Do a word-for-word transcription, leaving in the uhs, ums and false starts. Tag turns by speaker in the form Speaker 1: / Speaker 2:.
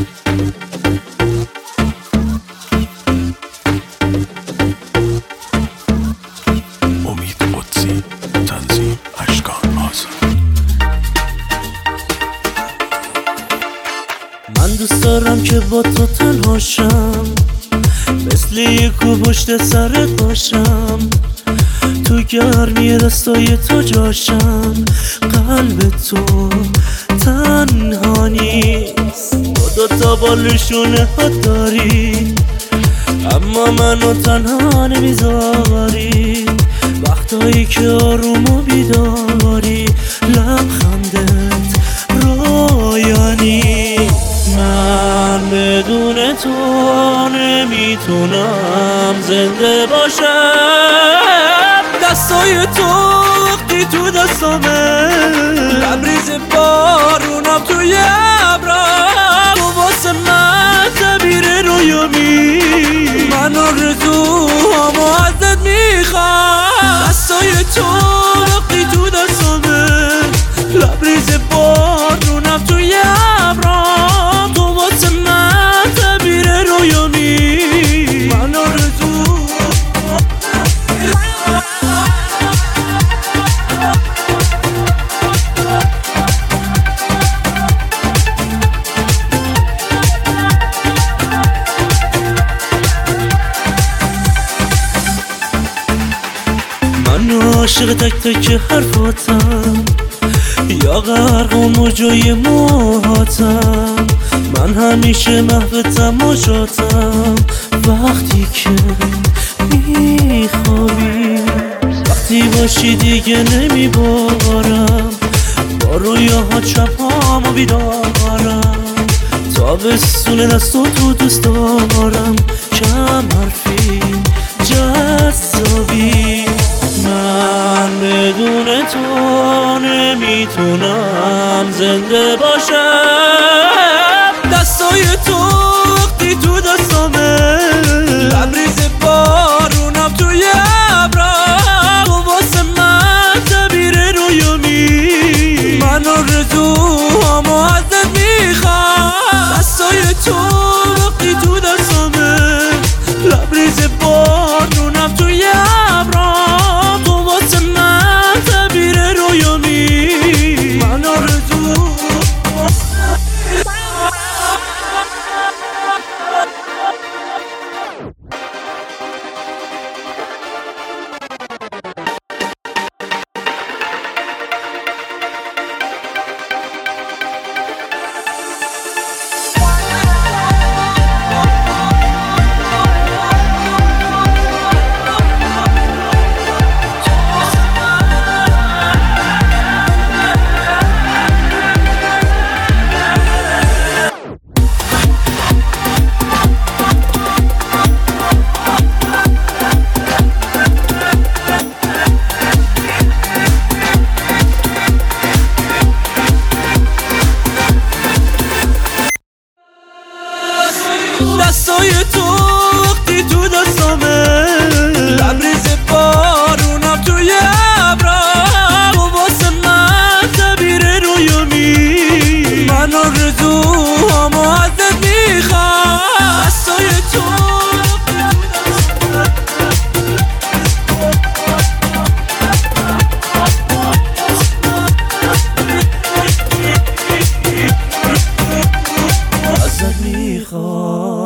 Speaker 1: من دوست دارم که با تو تنها شم، مثل یکو پشت سرت باشم، تو گرمی دستای تو جاشم. قلب تو تنها نیست، با دوتا بالشونه ها داری، اما منو تنها نمیذاری. وقتایی که آروم و بیداری، لبخندت رویانی. من بدون تو نمیتونم زنده باشم. دستای تو وقتی تو دستامه، لبریز بارونم توی ابرم، تو واسه من تعبیر رویامی. من آرزوهامو ازت میخوام. دستای تو وقتی تو دستامه، لبریز بارونم توی ابرم، تو واسه من تعبیر رویامی. من آرزو من عاشق تک تک حرفاتم، یا غرق و موجای موهاتم. من همیشه محو تماشاتم، وقتی که میخوابی، وقتی باشی دیگه نمیبارم، با رویاها شبهامو بیدارم. تابستون دستو تو دوست دارم، کم حرفی جذابی. من بدون تو نمیتونم زنده باشم. دستای تو وقتی تو دستامه، لبریز بارونم توی ابرم، تو واسه من تعبیر رویامی. من آرزوهامو ازت میخوام. دستای تو وقتی تو دستامه، لبریز بارونم توی ابرم، تو واسه من تعبیر رویامی. من آرزو دستای تو وقتی تو دستامه، لبریز بارونم توی ابرم، تو واسه من تعبیر رویامی. من آرزوهامو ازت میخوام. دستای تو ازت میخوام.